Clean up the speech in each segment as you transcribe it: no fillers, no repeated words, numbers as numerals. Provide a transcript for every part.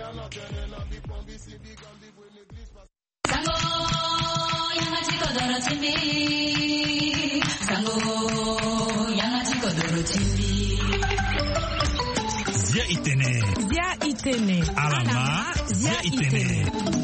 Zia Itene. Alama Zia Itene.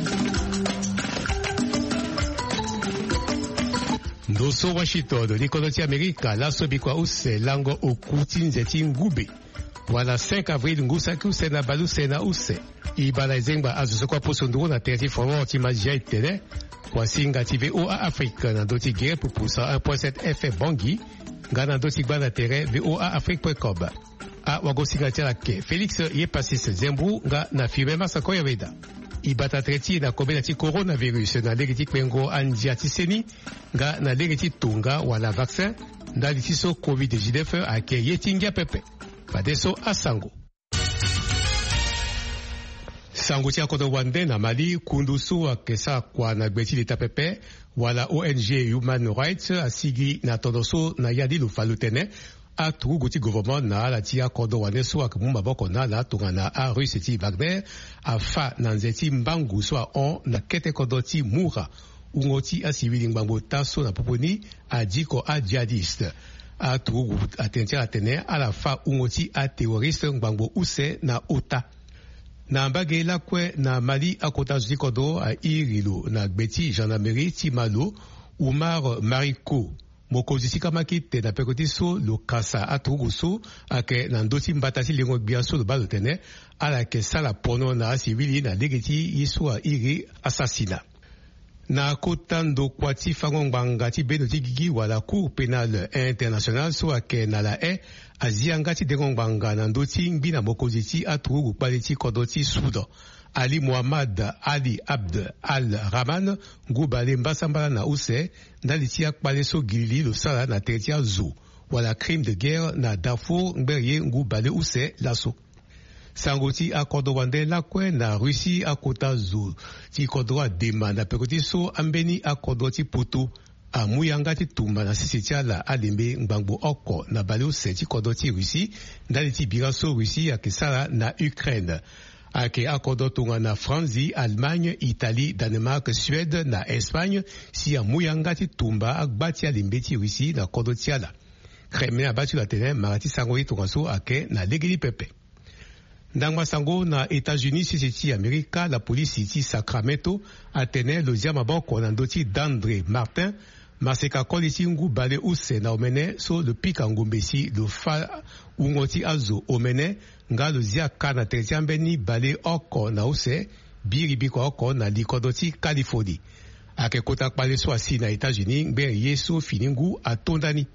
Ndoso Washington likoloti Amerika laso bikwa use lango okutinze ngube. Wala 5 avril ngusaki use na baluse na use. Ibala izengba azuso kwa posonduro na terti forma tima Zia Itene. Kwa singa TV VOA Afrique na doti gere pupusa 1.7 FM Bangui. Ngana doti gbana tere VOA Afrique.com. A wagosinga tialake Felix Yepasis Zembru nga na firme masako yaveda. Ibata treti na kobe na ti coronavirus na legiti kwengo anjia tiseni nga na legiti tunga wala vaccin na litiso COVID-19 ake yetingia pepe. Padeso asango. Sango tia kodo wande na Mali kundusu akesa kwa na gbeti lita pepe wala ONG Human Rights asigi na tondoso na yadi lufalutene a tugu guti gouvernement na la tia kodo wane so akumumba boko na la tungana a ruseti Wagner a fa na nzeti mbangu so on na kete kodo ti mura ungoti a civili mbangu taso na poponi a diko a jihadiste a tugu atentia atene a la fa ungoti a terroriste mbangu use na ota na mbage la kwe na Mali a kota zikodo a irilu na gbeti gendarmerie ti malo Umar Mariko mokozi sikamaki te na pekoti so lo kasa atugu so ake na ndoti mbatasi lengo biaso lo balotene ala ke sala pono na civili na legeti yiswa iri assassina na kotando kwati fangongbanga ti beno ti gigi wala cour pénale internationale so ake na la azianga ti dengongbanga na ndoti ngbi na mokozi ti atugu pale ti kodo ti sudo Ali Muhammad Ali Abd Al-Rahman ngubale mbasambala na use ndalitia kpale so gilili lo sala na teretia zo wala crime de guerre na Darfour ngberye ngubale use laso. Sangoti akodo wande lakwe na Russie akota zo ti kodo dema na pekoti so ambeni akodo ti poto amuyanga ti tumba na sisitia la alembe ngbango oko na bale use ti kodo ti Russie ndaliti bira so Russie akesala na Ukraine. Ake akodo tunga na France, Allemagne, Italie, Danemark, Suède na Espagne si amuyanga ti tumba agbati alimbeti Russie na kodo tiala. Kremlin abati la tene marati sango tunga so ake na legeli pepe. Ndangwa sango na États-Unis sisi Amerika la police ti Sacramento atene lo ziama boko na ndoti d'André Martin maseka kolisi ngu bale use na omene so le pika ngumbesi lo fa ungoti azo omene nga lo zia kana teretiambeni bale oko na use biri biko oko na likodoti Californie ake kota kpale so asi na États-Unis ngbe yeso finingu atondani.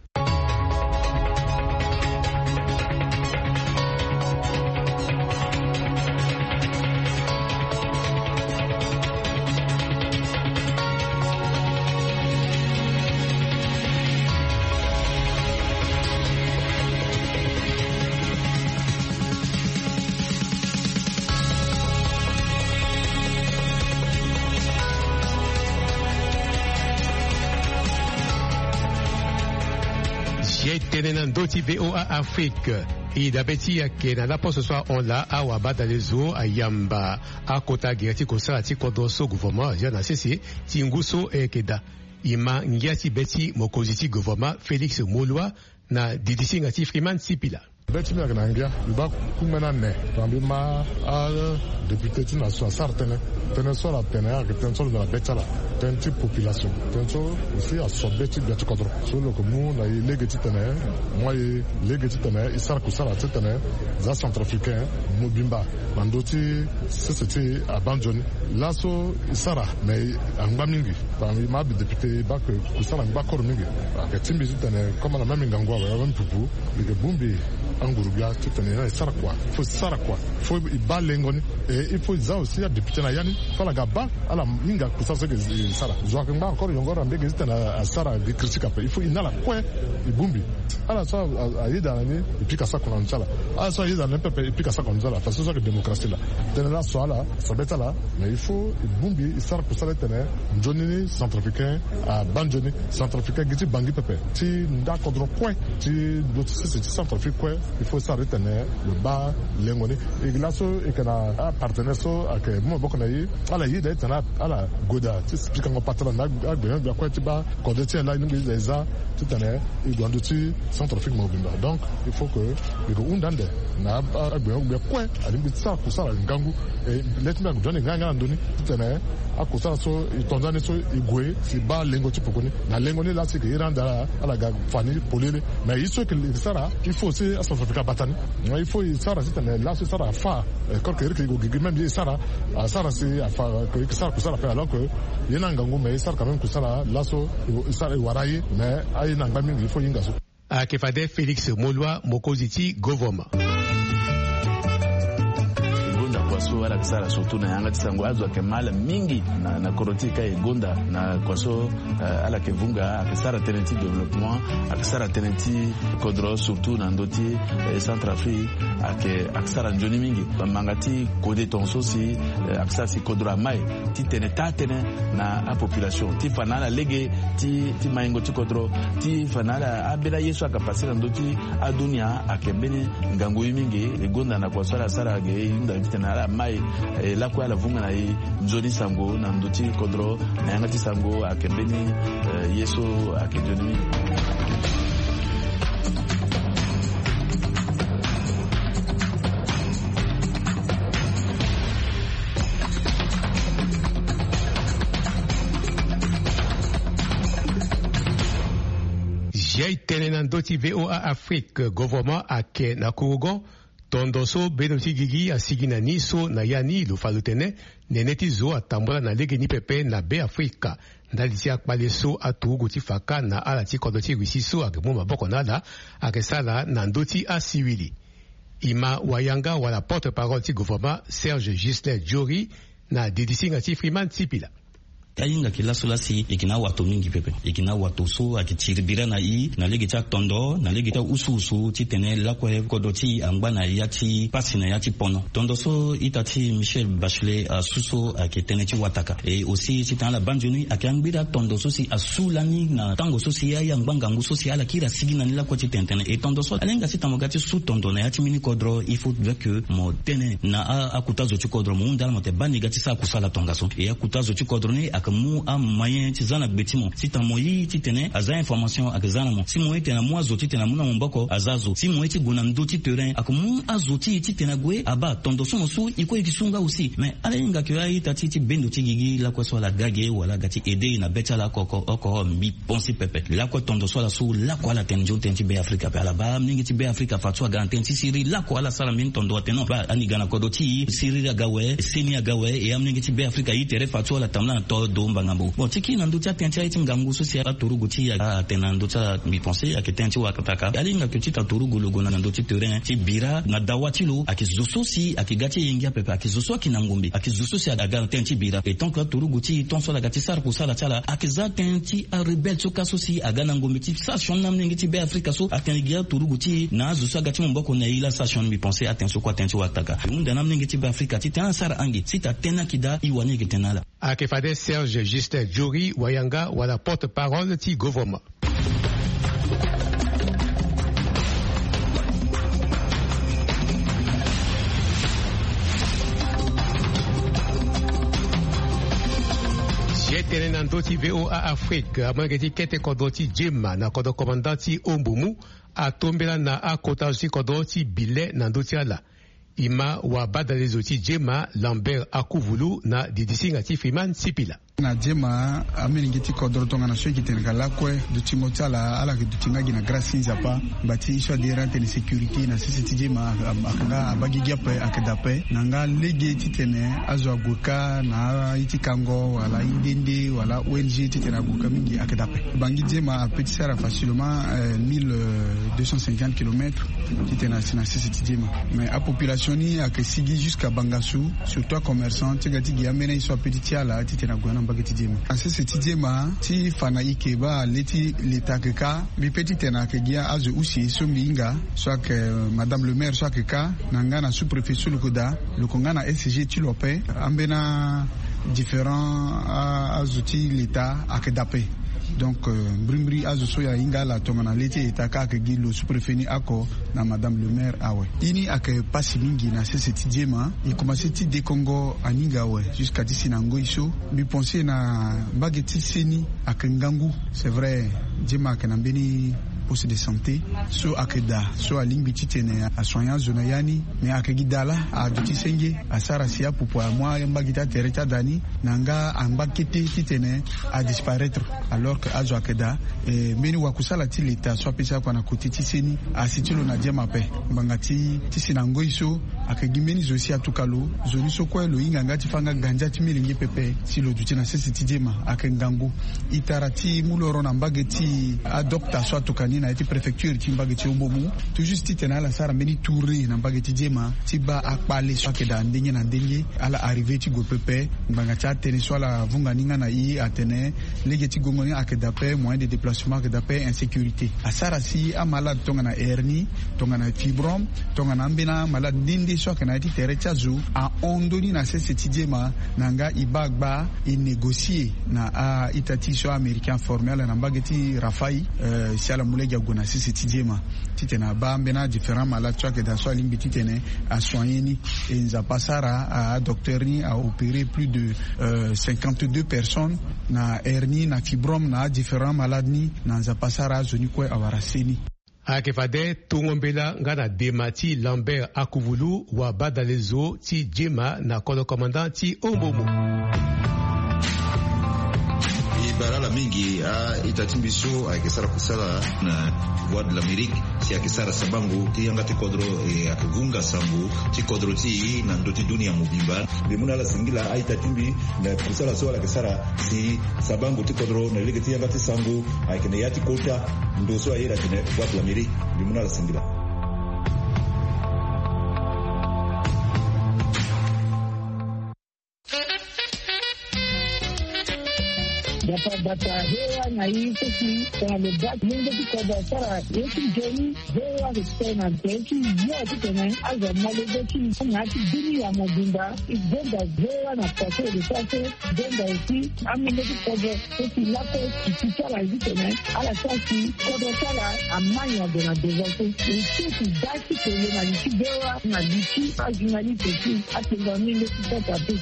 Doti VOA Afrique et d'abeti yake na lapo ce soir on la awaba dans les eaux à Yamba à kota girati kosa ti kodoso gouvernement ya na sese tinguso ekeda ima ngiati beti mokoziti gouvernement Félix Molwa na didisi ngati Freeman Sipila. Beti mi agnangia ba kumena ne tambi ma a député ti na so sartene tene so la tene a ten so de la betala ten ti population ten so aussi a so beti beti kodro so lo ko mu na legeti tene moi legeti tene isar ko sala tene za centrafricain mobimba mandoti c'était abandonné là so isara mais angba mingi tambi ma député ba ko sala ngba kor mingi a timbi tene comme la même ngangwa wa mpupu le bumbi angurubia tutane na sarakwa faut sarakwa faut ibalengoni et il faut ça aussi à député na yani fala gaba ala minga kusasa ke sara zo ka ngba encore yongora mbege zitana sara de critique après il faut inala kwe ibumbi ala ça aida ni ipika sa kuna nsala ala ça aida nepepe ipika sa kuna nsala parce que démocratie là tena la soala ça beta là mais il faut ibumbi sara kusala tena njoni centrafricain a banjoni centrafricain giti bangi pepe ti ndako dro kwe ti d'autres c'est centrafricain il faut s'arrêter le bas l'engoni et là so et kana partenaire so ake mo boko na yi ala yi da tana ala goda ti speak ngo patron na agbe ya kwa ti ba code ti la ni les a ti tane i gwandu ti centrafrique mobimba donc il faut que le undande na agbe ngbe kwa ali bi sa ku sala ngangu e let me go nganga ndoni ti tane akusala so itonzani so igwe si ba lengo ti pokoni na lengo ni la ti ke iranda ala ga fani polele mais il faut que sara il faut aussi à centrafrique batani il faut sara ti tane la so sara fa quand que go gigi même sara c'est afa que sara kusala fait alors que yena ngangu mais sara quand même kusala la so sara waraye mais ay na ngami il faut yinga so akefade Félix Molwa mokoziti govoma kwaso ala kisara surtout na yanga tisango azwa kemala mingi na korotika egonda na kwaso ala kevunga akisara tenenti développement akisara tenenti kodro surtout na ndoti Centrafrique akisara njoni mingi mangati kode tonso si akisara si kodro mai ti tenetane na a population ti fanala lege ti maingo ti kodro ti fanala abela yesu akapasira ndoti adunia akembene ngango mingi egonda na kwaso ala sara ge inda vitena mai la kwa la vunga na nzoni sango na ndoti kodro na yanga ti sango akembeni yeso akenjoni Jai tenena ndoti VOA Afrique gouvernement ake na Kurugo tondoso benoti gigi asigi na niso na yani lufalutene neneti zo atambola na lege ni pepe na be Afrika ndalisi akpale so atugu ti faka na ala ti kodoti wisiso agemo maboko nala akesala na ndoti asiwili ima wayanga wala porte-parole ti gouvernement Serge Gisler Jori na didisinga ti Freeman Tipila ayinga kila solasi ikina watu mingi pepe ikina watu so akichiribira na na legi cha tondo na legi cha usu ti tene la kwa kodoti ambana ya ti pasina ya ti pono tondo so itati Michel Bachelet asuso akitene ti wataka et aussi ti tan la banjuni akiambira tondo so si asulani na tango so si ya mbanga ngu so si ala kira sigina ni la kwa ti tentene et tondo so alenga si tamogati su tondo na ya ti mini kodro il faut que mo tene na akutazo ti kodro mo ndala mo te bani gati sa kusala tonga so et akutazo ti kodro ni mu a moyen ti zana betimo si ta moyi ti tene aza information akazana mo si moyi tena mo azoti tena muna mboko azazo si moyi ti gona ndo ti terrain akamu azoti ti tena gwe aba tondo so so iko ikisunga aussi mais alenga ke ayi tati ti bendo ti gigi la ko so la gage wala gati ede na becha la koko oko mi ponsi pepe la ko tondo so la so la ko la tenjo tenti be Afrika pe ala ba mingi ti be Afrika fatwa ga tenti siri la ko ala sala min tondo teno ba ani gana ko do ti siri gawe seni gawe e amningi ti be Afrika yi tere fatwa la tamla to dombangambo bon tiki nandutia tentia iti ngangu so sia turugu ti ya tenandutia mi penser a ketenchi wakataka ali nga petita turugu logo na nduti terrain ti bira na dawatilo akizoso si akigati yengia pepe akizoso kinangombe akizoso si aga tenti bira et tant que turugu ti tonso la gati sar ko sala chala akiza tenti a rebel so kaso si aga nangombe ti station namngi ti be Afrika so atengia turugu ti na zoso gati mboko na ila station mi penser attention ko tenti wakataka munda namngi ti be Afrika ti tena sar angi si ta tena kida iwani ketenala akefade Serge Gisler Jori wayanga wala porte-parole ti gouvernement jetene na ndoti VOA Afrique amangeti kete kodoti jema na kodo komandati ombumu atombela na akota si kodoti bile na ndoti ala ima wa badalezo ti jema Lambert Akuvulu na didisinga ti Freeman Sipila na jema ameningi ti kodro tonga na sheki tenga lakwe du timotala ala ke du tingagi na grâce zapa bati iswa de rente de sécurité na sisi jema akanga abagi gape akadape nanga lege ti tene azwa goka na iti kango wala indende wala ONG ti tena goka mingi akadape bangi jema petit sara facilement 1250 km ti tena sina sisi jema mais a population ni akesigi jusqu'à Bangassou surtout commerçant ti gati giamena iswa petit ala ti tena gona asese tidema ti fana ikeba leti letakeka bi petit tena ke gia azu usi sombinga soit que madame le maire soit que ka nangana sous préfet sulukoda lokongana SG ti lope ambena différents azuti l'état akedape donc brimbri azo soya ingala tongana leti itaka ke gilo sous-préfet ako na madame le maire awe ini ake pasi mingi na sese Jema il commençait ti de Congo aninga we jusqu'à d'ici na ngoiso mi penser na bageti seni ake ngangu c'est vrai Jema ke na beni poste de santé so akeda so alimbi titene a soigner zona yani mais akegidala a duti senge a sarasia pour moi mbagita tereta dani nanga ambakete titene a disparaître alors que azo akeda et meni wakusala ti leta so pesa kwa na côté tiseni a situlo na Jema pe mbangati tisina ngoiso akegimeni zosi atukalo zoni so kwa lo inga ngati fanga ganja ti milingi pepe silo duti na sese Jema akengangu itarati muloro na mbageti a docteur so atukani na été préfecture Timbageti Ombomu tout juste tena la sara meni touré na Mbageti Jema tiba akpale so akeda ndenye na ndenye ala arrivé ti go pepe mbanga cha tene so la vunga ninga na i atene legeti gongoni akeda pe moyen de déplacement akeda pe insécurité asara si a malade tonga na hernie tonga na fibrome tonga na mbena malade ndinde so akena ti tere chazu a ondoni na sese Jema nanga ibagba i négocier na a itati so américain formel na Mbageti Rafai si ala mule gona sisi Jema titena ba mbena différents malades que dans soit limbi titene a soigné ni et nza pasara a docteur ni a opéré plus de 52 personnes na hernie na fibrome na différents malades ni na nza pasara zoni ko awaraseni akefade tungombela ngana demati Lambert Akuvulu wa badalezo ti Jema na kono commandant ti Ombomu barala mingi itatimbiso akisara kusala na voix de l'Amérique si akisara sabangu ti yangati kodro akivunga sambu ti kodro ti na ndoti dunia mubimba bimuna la singila itatimbi na kusala so akisara si sabangu ti kodro na lege ti yangati sambu akine yati kota ndoso ayira tine voix de l'Amérique bimuna la singila Bata hewa na hii sisi kwa lebaki mungu tukoda sara yeki jeni hewa kutena teki yote tena aza malebeki ngati dini ya mobimba igenda hewa na paso de paso genda isi amende tukoda sisi lapo kisala tena ala sasi kodo sala amanya de la développé et sisi daki que na likidewa na liki ajinali teki atengani le tukoda pe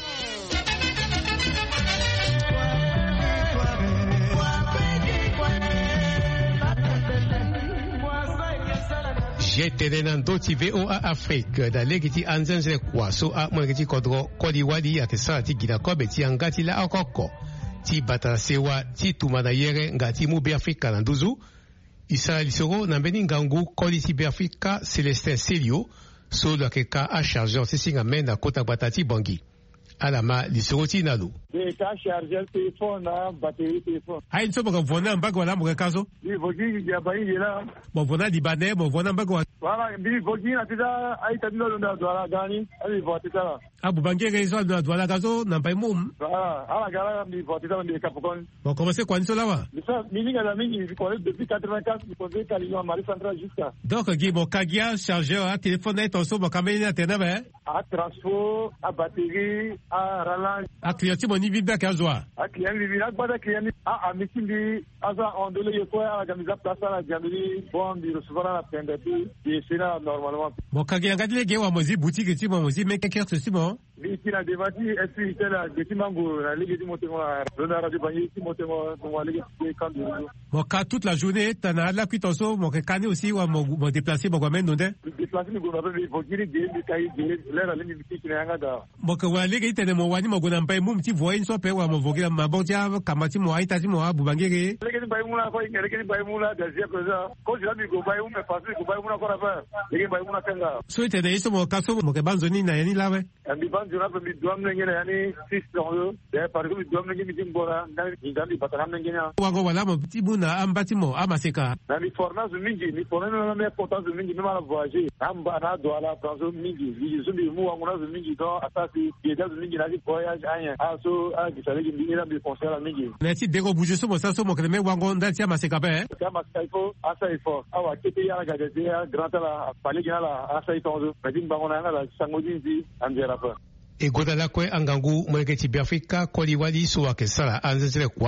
jetene na ndoti VOA Afrique da legiti anzenzele kwa so a mwengeti kodro kodi wadi ya kesala ti gina kobe ti angati la akoko ti batala sewa ti tumana yere ngati mu be Afrika na nduzu isala lisoro na mbeni ngangu kodi ti be Afrika Celestin Celio so la keka a chargeur sisinga mena kota batati bangi alama lisoro ti nalu ka chargeur téléphone na batterie téléphone ai nso baka vona mbaka wala mbaka kaso bi vogi ya bayi la bo vona libane bo vona mbaka wala bi vogi na tida ai tabilo ndo dola gani ali votita abu bangere iso ndo dola kaso na pai mum ala gara bi votita ndi kapokon bon commencer kwa nso lawa ça mingi la mingi ko depuis 84 ko be kaliwa mari central jusqu'à donc gi bo kagia chargeur a téléphone et tonso bo kamena tenaba a transport a batterie a rallonge a client mo ni feedback azwa a client bi na gbada client a misindi aza ondole yeko a gamiza plasa la jamili bon di recevoir la pendeti et c'est là normalement bon kagia ngadile ge wa mozi boutique ti mo mozi make care ceci mo vi kina devati est la geti mango la ligue di motengo la radio banyi ti motengo mo ligue de kandu bon ka toute la journée tana la kuitonso mo ke kani aussi wa mo déplacer mo gomen nonde déplacer ni go na be vogiri ge ni kai ge lera ni bi kina yanga da mo ke wa ligue tene mo wani mo gona mpai mum ti voyin so pe wa mo vogira mabonja kamati mo aita ti mo abu bangere ligue ni bai mula ko ligue ni bai mula da sia ko za ko jira mi go bai me pasi go bai mula ko na ba ligue bai mula kanga so tene iso mo kaso mo ke banzoni na yani lawe ambi banzona pe mi doam ngene yani 6 dans de par exemple doam ngene mi jimbora ndani bataram ngene wa go wala mo ti buna ambati mo amaseka na mi forna zo mingi mi forna na me potence zo mingi ma la voyager amba na do ala tanzo mingi vi zo mi mu wa zo mingi do atasi ye da zo mingi na di voyage anya aso a di sale ngi na bi conseil la mingi na ti dego bouger so mo sa so mo kreme wa go ndati amaseka pe kama saifo asa ifo awa kete ya ga de ya grand la pale gina la asa itonzo medin bangona la sangodi di andera pa e goda la kwe angangu mweke ti Afrika koli wali so wa kesala anzenzele kwa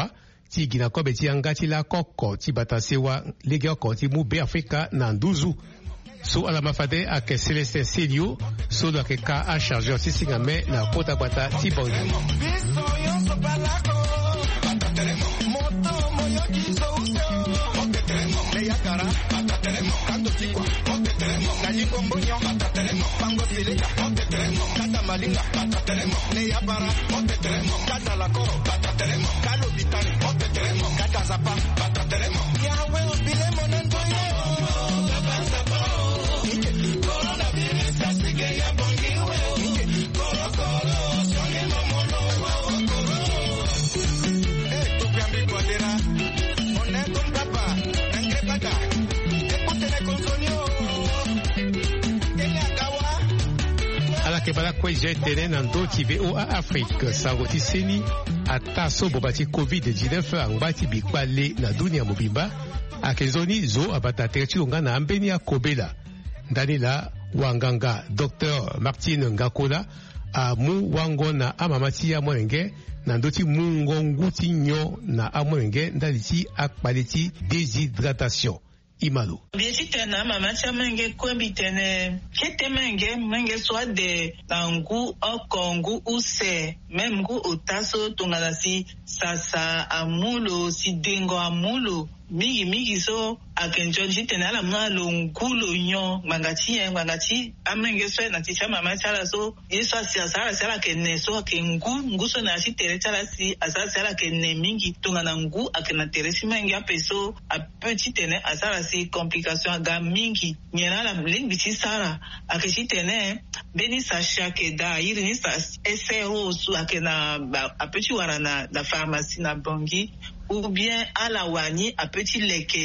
ti gina kobe ti anga ti la koko ti batasewa lege oko ti mu be Afrika na nduzu. So ala mafade ake Celestin Celio so do ake ka a chargeur ti singame na kota bata ti bangi. Bala kweje tene nando ti VOA Afrique sangoti seni ata so bobati COVID-19 angbati bikwale na dunia mobimba akezoni zo abata terchi onga na ambeni ya kobela ndanila wanganga Dr Martine Ngakola amu wango na amamati ya mwenge nandoti mungo nguti nyo na amwenge ndaliti akpaliti déshydratation. Imalo. Biesitena mama chamenge kwembitene kete menge soit de tangu okongu use memgu utaso tungalasi sasa amulo si dengo amulo migi so akenjonji tenala mwalo ngulo nyo mangati amenge so na ticha mama chala so yeso asiasara sala kenne so kengu so na si tere chala si asara sala kenne mingi tungana ngu akena tere si mengi apeso a petit tene asara si complication aga mingi nyena la bling biti sara akeshi tene beni sa shake da yiri ni sa SRO su akena a petit warana la pharmacie na bangi ou bien à la wani a petit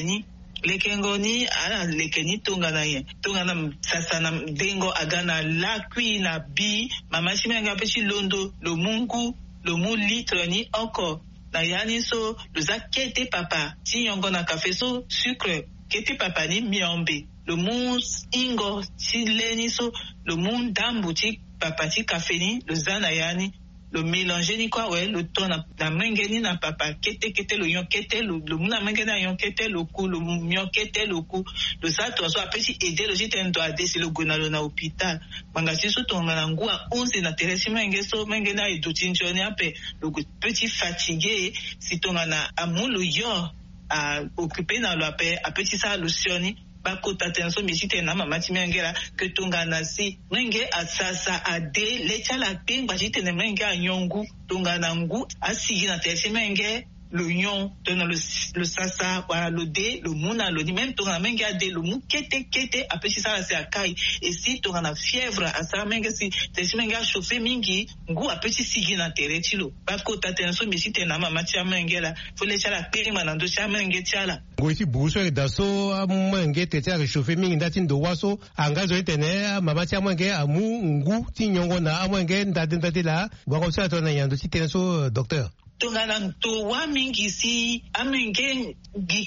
lekengoni ala lekeni tongana sasa dengo agana la kui na bi mama chimenga petit londo lo mungu lo mu litre ni encore na yani so le zakete papa ti yongo na café so sucre kete papa ni miombe le mu ingo ti leni so le mu dambu ti papa ti café ni le zana yani le mélanger ni quoi ouais le ton na mengeni na papa kete le yon kete le muna mengeni na yon kete le coup le mion kete le coup le ça toi so apesi aider le jiten doit desi le gonalo na hôpital mangasi so tonga na ngua 11 na teresi menge so mengeni na edutinjoni ape le petit fatigué si tonga na amulu yo a occupé na lo ape apesi ça lotioni bakota tenso misite na mama timengela que tungana si menge asasa ade lechala pingba jitene menge anyongu tungana ngu asigi na tesi menge l'union dans le sasa voilà le dé le muna le même tungana menge ade le mu kete apesi ça c'est akai et si tungana fièvre asa menge si tesi menge chauffer mingi ngu apesi sigi na teretilo bakota tenso misite na mama timengela faut lechala pingba na ndo chamenge chala ngoiti buso daso amwenge tete a réchauffer mingi ndati ndo waso angazo etene mama tia mwenge amu ngu tinyongo na amwenge ndade la bako sa tona yando ti tenso docteur tongana to wa mingi si amwenge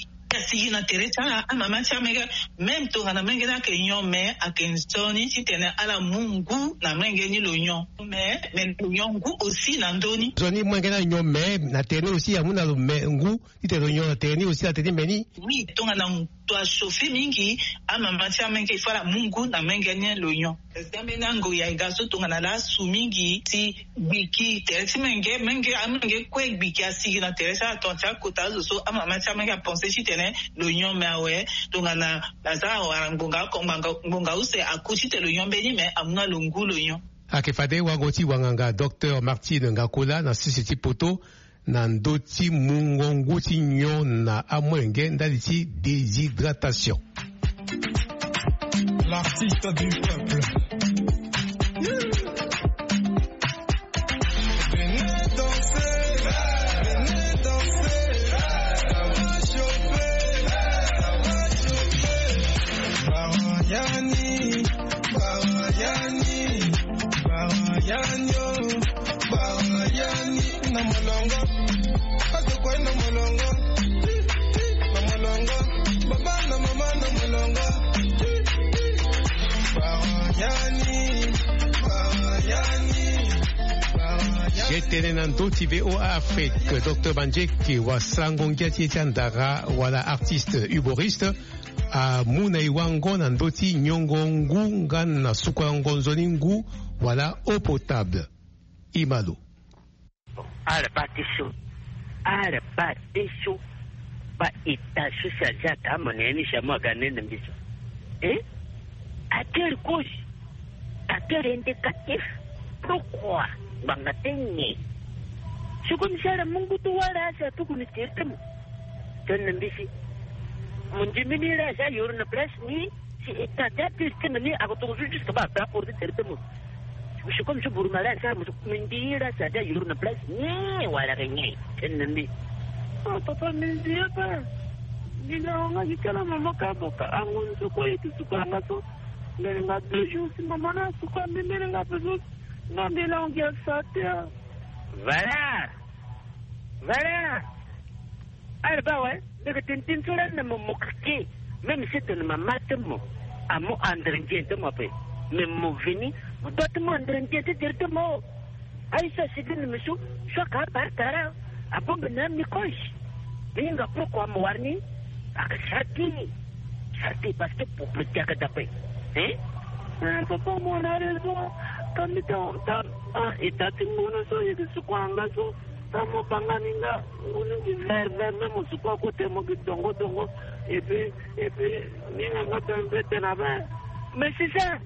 kasi na teresa mama tia mwenge même tongana mwenge na kenyo me akensoni ti tene ala mungu na mwenge ni lonyon mais lonyon aussi na ndoni zoni mwenge na nyo me na tene aussi amuna lo ngu ti tene lonyon tene aussi na tene meni oui tongana to chauffer mingi mama tia mwenge fala mungu na mwenge ni lonyon zambe nango ya gaso tongana la su mingi ti biki teresi mwenge amwenge kwe biki asigi na teresa tonta kotazo so mama tia mwenge penser ci tene l'union mewe tongana baza warangonga ngonga use akuchi te l'union beni me amuna lungu l'union akefade wangoti wanganga Dr Martine Ngakola na sisi poto na ndoti mungongu ti nyo na amwenge ndaliti déshydratation. L'artiste du peuple. Jetenenando TVO Afrique, Dr. Banjeki wa Sangongia Tietandara wala artiste humoriste a Muna Iwango na ndoti nyongongu ngan na sukwango nzoningu wala eau potable. Imalo. Arbatisho ba itashu sajata maneni shama ganene mbiso. À quelle cause, à quel indicatif, pourquoi bangatenye? Je comme ça, mon goût wala ça tout qu'on était tellement. Tenez ici. Mon Jimmy là, ça y a une place ni si état d'être tenu à votre juste pas pour le traitement. Je comme je vous malade ça, me dire ça y a une place ni wala rien. Tenez. Oh papa me dit pas. Dis non, on a dit que la maman kaboka, angon se quoi et tout ce qu'on a tout. Mais il y a 2 jours, si maman a tout quoi, mais il y a besoin. Non, mais là, on vient ça, voilà. Voilà. Alors, bah ouais, le tintin sur la me moquer, même si tu ne m'as pas mot, à mon andrengien de ma paix. Mais mon vini, vous doit me andrengien de dire de mots. Aïssa, c'est de monsieur, chacun par terre, à bon benam, mi coche. Mais il y a pourquoi moarni, à Chati, parce que pour le diable d'après. Papa, mon raison, quand il est à Timono, il est sous quoi en gazo, dans mon banganinga, on dit vers même sous quoi côté mon dongo, et puis, n'y a pas un peu de là-bas. Mais c'est ça.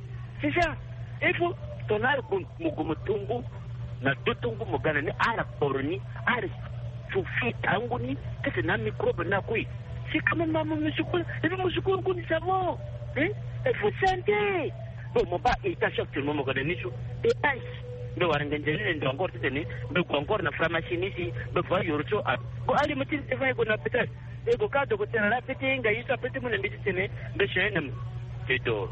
Il faut ton arbre, mon tumbo, na dotongo, mon ganani, à la porni, à la souffle, tangoni, que c'est un microbe, n'a quoi. C'est comme maman, monsieur, et le monsieur, qu'on dit ça, il faut sentir. Bon, mon père est à chaque moment que nous sommes. Et ice. Nous avons un encore tenu. Nous avons encore une pharmacie ici. Nous avons eu un jour. Bon, allez, me tiens, c'est qu'on a peut-être. Et au cas de côté, la petite, il y a peut-être mon médecin. Mais je n'aime. C'est tout.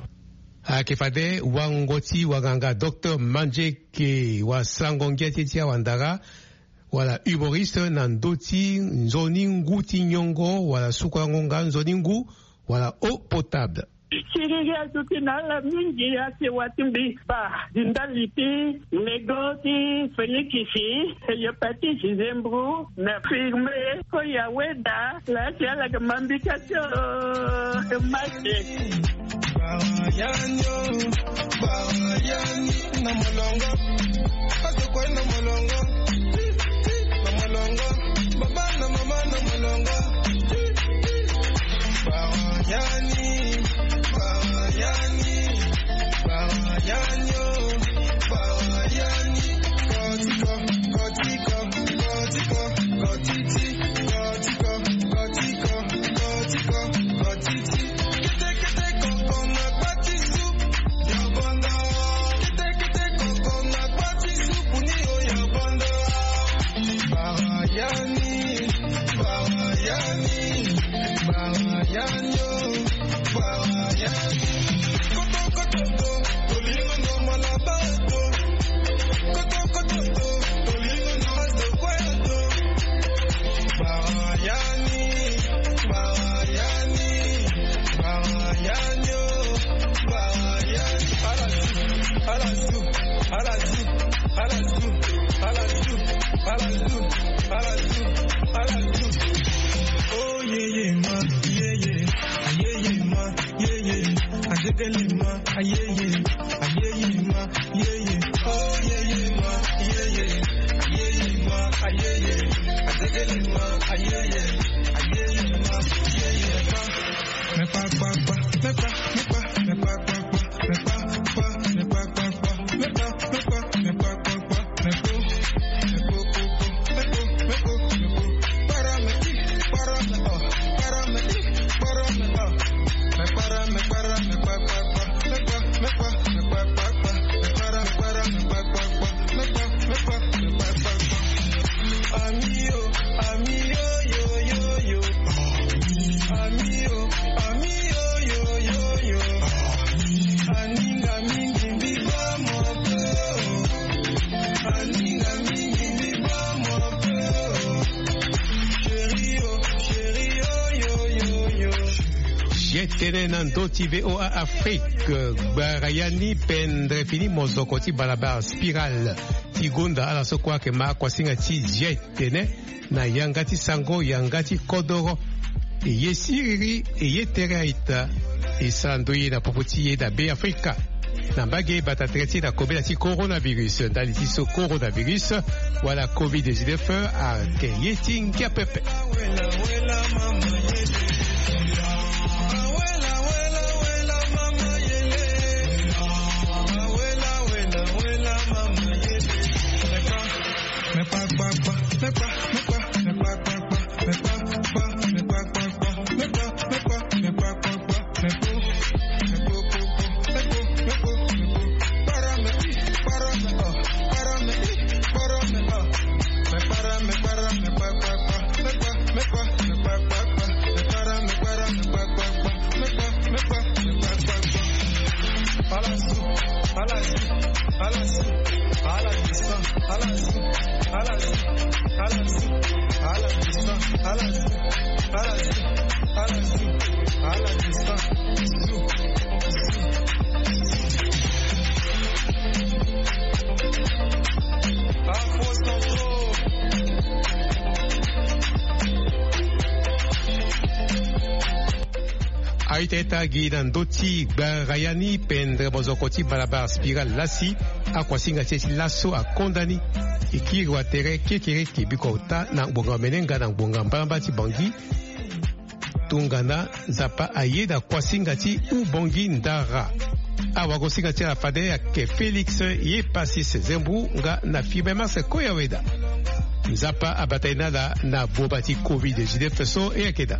Kefade wangoti waganga Dr. Manjeki wa Sangongia Titia Wandara wala humoriste nandoti nzoningu tinyongo wala sukwangonga nzoningu wala eau potable. Chiriya tukinala mingi ya sewatimbi ba dindaliti negoti felikisi yopati zembru na firme ko ya weda la chala kamambikacho mache Bayani na molongo pato kwa na molongo baba na mama na molongo Bayani tenenando ti VOA Afrique barayani pendre fini mozokoti balabar spiral tigunda ala sokwa ke ma kwasinga ti jetene na yangati sango yangati kodoro ye siriri ye teraita isandoye na popoti da be Afrika na mbage batatreti na kobela ti coronavirus ndali ti so coronavirus wala covid-19 a ke yeting kia pepe Aiteta gidan doti barayani pendre bozokoti balabar spiral lasi akwasinga teti laso a kondani ikirwa tere kekere kibikota na bonga menenga na bonga mbamba ti bangi tungana zapa ayeda kwasinga ti ubongi ndara awagosinga ti la fade ya ke Felix ye pasis zembu nga na fibe mase koyaweda zapa abataina na bobati covid-19 so ekeda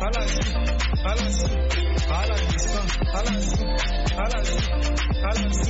Alasi,